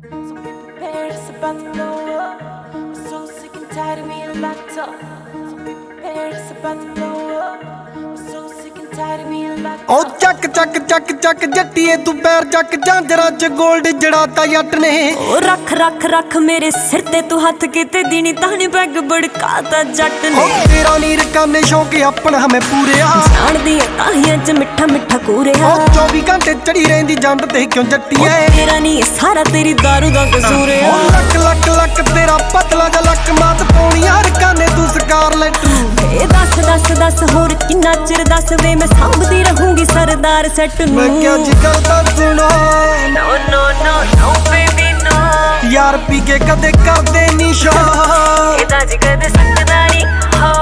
So be prepared, it's about to blow up. I'm so sick and tired of being locked up. So be prepared, it's about to blow up. I'm so sick and tired of being locked up. ओ ਚੱਕ ਚੱਕ ਚੱਕ ਚੱਕ ਜੱਟੀਏ ਤੂੰ ਪੈਰ ਚੱਕ ਜਾਂਜਰਾਂ ਚ 골ਡ ਜੜਾਤਾ ਜੱਟ ਨੇ। ओ रख रख रख मेरे सिर ते तू हथ किते दीनी तानी बैग बड़काता जट ने। तेरा नीर काने शौक अपना हमें पूरे जान दी ताहियां च मिठा मिठा कूरिया। 24 घंटे चढ़ी रहंदी जंड ते क्यों जट्टीए। तेरा नहीं सारा तेरी दारू दा कसूर है। लक लक लक तेरा पतला जा लक मात पौनी हर काने तू स्कारलेट। ए दस दस दस होर किन्ना चिर दस वे मैं सांभदी रहूंगी सरदार सेट नूं। मैं क्या जिगर दा सुनो no no no no baby no. यार पी के कदे कर दे नी शो एदा जिगर दे सकदा नी हो।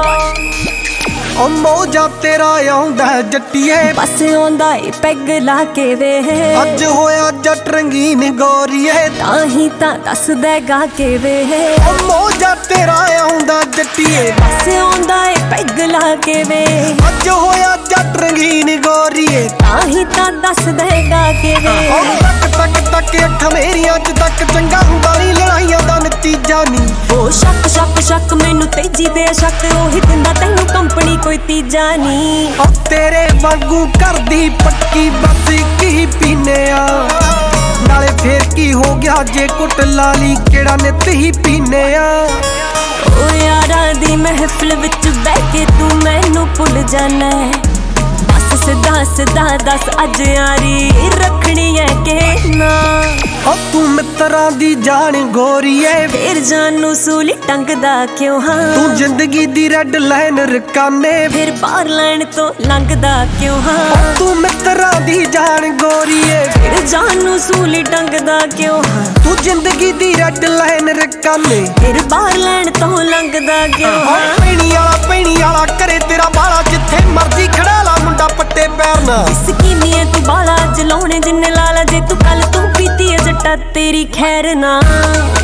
ओ मौजा तेरा आउंदा जट्टीए बस आउंदा ए पैग ला के वे। अज होया जट रंगीन गोरीए ताही तां दस दे गा के वे। ओ मौजा तेरा आउंदा जट्टीए बस आउंदा ए पैग ला के वे। अज होया जट रंगीन गोरीए ताही तां दस दे गा के वे। ओ तक तक तक अख मेरियां च तक चंगा हुंदा नी लड़ाइयां दा नतीजा नी। ओ शक शक शक मैनू तेजी दे शक ओही दिंदा तैनू कंपनी कोई तीजा नी। ओ तेरे वांगू करदी पक्की बस की पीने आ नाले फेर की हो गया जे कुट लाली केड़ा नित ही पीने आ। ओ यारां दी महफिल विच बैठ के तू मैनू भुल जाना है। बस सिद्धा सिद्धा दस अज यारी रखनी है के ना। ओ तू मित्तरां दी जान गोरीए फिर जानू सूली टंगदा क्यों हाँ। तू जिंदगी दी रेड लाइन रकाने फिर बाहर लाइन तो लंघदा क्यों हाँ। तू मित्तरां दी जान गोरीए फिर जानू सूली टंगदा क्यों हाँ। तू जिंदगी दी रेड लाइन रकाने फिर बाहर लाइन तो लंघदा क्यों हाँ। पैणी वाला करे तेरा बाला जिथे मर्जी खड़ा ला मुंडा पट्टे पैर ना। स्कीमी है तू बाला जलाने जिन्ने लाला जे तू कल तू पीती है जट्टा तेरी खैर ना।